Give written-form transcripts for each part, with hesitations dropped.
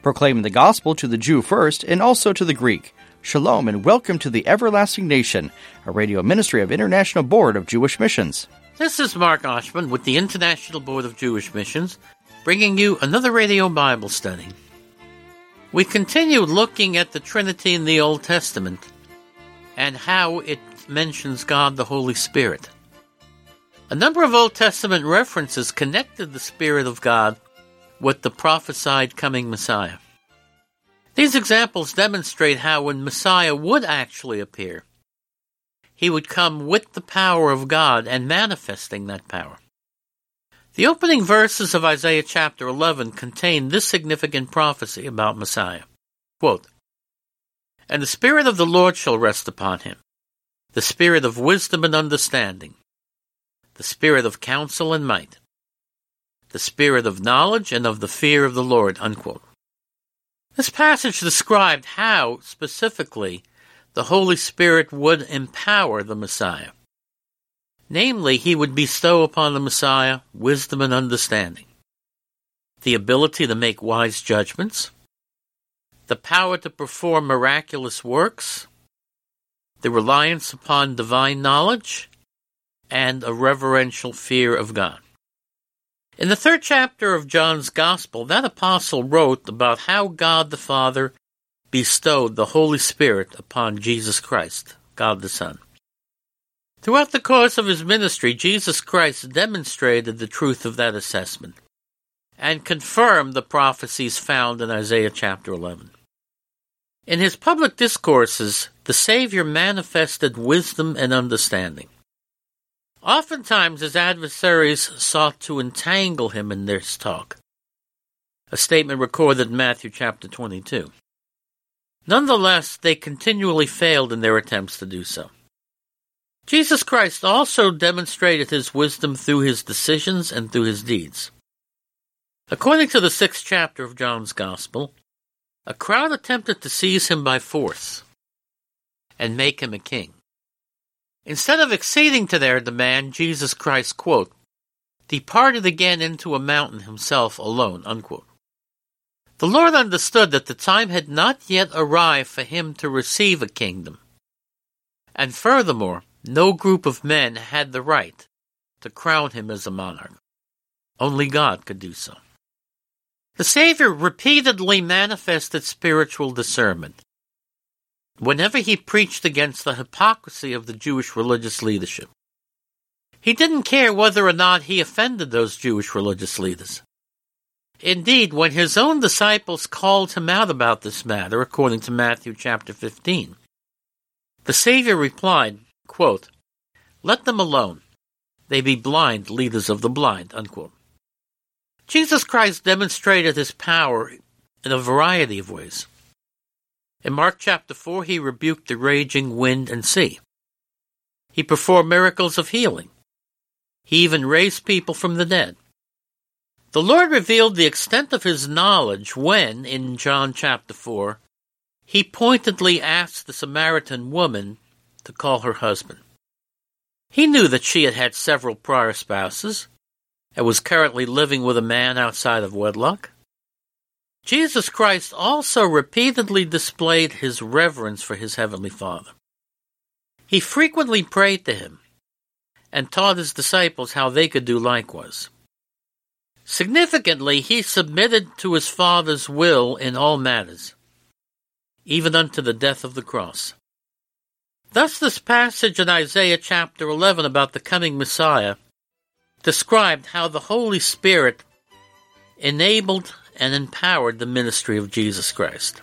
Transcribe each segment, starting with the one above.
proclaiming the gospel to the Jew first and also to the Greek. Shalom and welcome to the Everlasting Nation, a radio ministry of International Board of Jewish Missions. This is Mark Oshman with the International Board of Jewish Missions, bringing you another radio Bible study. We continue looking at the Trinity in the Old Testament and how it mentions God the Holy Spirit. A number of Old Testament references connected the Spirit of God with the prophesied coming Messiah. These examples demonstrate how when Messiah would actually appear, he would come with the power of God and manifesting that power. The opening verses of Isaiah chapter 11 contain this significant prophecy about Messiah. Quote, "And the Spirit of the Lord shall rest upon him, the Spirit of wisdom and understanding, the Spirit of counsel and might, the Spirit of knowledge and of the fear of the Lord." Unquote. This passage described how, specifically, the Holy Spirit would empower the Messiah. Namely, he would bestow upon the Messiah wisdom and understanding, the ability to make wise judgments, the power to perform miraculous works, the reliance upon divine knowledge, and a reverential fear of God. In the 3rd chapter of John's Gospel, that apostle wrote about how God the Father bestowed the Holy Spirit upon Jesus Christ, God the Son. Throughout the course of his ministry, Jesus Christ demonstrated the truth of that assessment and confirmed the prophecies found in Isaiah chapter 11. In his public discourses, the Savior manifested wisdom and understanding. Oftentimes, his adversaries sought to entangle him in this talk, a statement recorded in Matthew chapter 22. Nonetheless, they continually failed in their attempts to do so. Jesus Christ also demonstrated his wisdom through his decisions and through his deeds. According to the 6th chapter of John's Gospel, a crowd attempted to seize him by force and make him a king. Instead of acceding to their demand, Jesus Christ, quote, "departed again into a mountain himself alone," unquote. The Lord understood that the time had not yet arrived for him to receive a kingdom. And furthermore, no group of men had the right to crown him as a monarch. Only God could do so. The Savior repeatedly manifested spiritual discernment whenever he preached against the hypocrisy of the Jewish religious leadership. He didn't care whether or not he offended those Jewish religious leaders. Indeed, when his own disciples called him out about this matter, according to Matthew chapter 15, the Savior replied, quote, "Let them alone. They be blind leaders of the blind," unquote. Jesus Christ demonstrated his power in a variety of ways. In Mark chapter 4, he rebuked the raging wind and sea. He performed miracles of healing. He even raised people from the dead. The Lord revealed the extent of his knowledge when, in John chapter 4, he pointedly asked the Samaritan woman to call her husband. He knew that she had had several prior spouses and was currently living with a man outside of wedlock. Jesus Christ also repeatedly displayed his reverence for his heavenly Father. He frequently prayed to him and taught his disciples how they could do likewise. Significantly, he submitted to his Father's will in all matters, even unto the death of the cross. Thus, this passage in Isaiah chapter 11 about the coming Messiah described how the Holy Spirit enabled and empowered the ministry of Jesus Christ.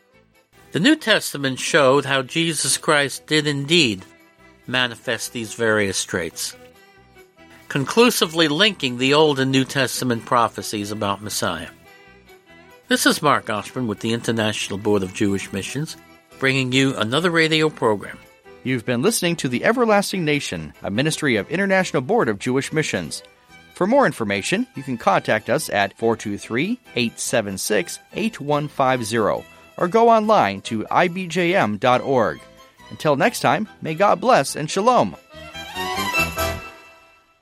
The New Testament showed how Jesus Christ did indeed manifest these various traits, conclusively linking the Old and New Testament prophecies about Messiah. This is Mark Oshman with the International Board of Jewish Missions, bringing you another radio program. You've been listening to The Everlasting Nation, a ministry of International Board of Jewish Missions. For more information, you can contact us at 423-876-8150 or go online to ibjm.org. Until next time, may God bless and shalom.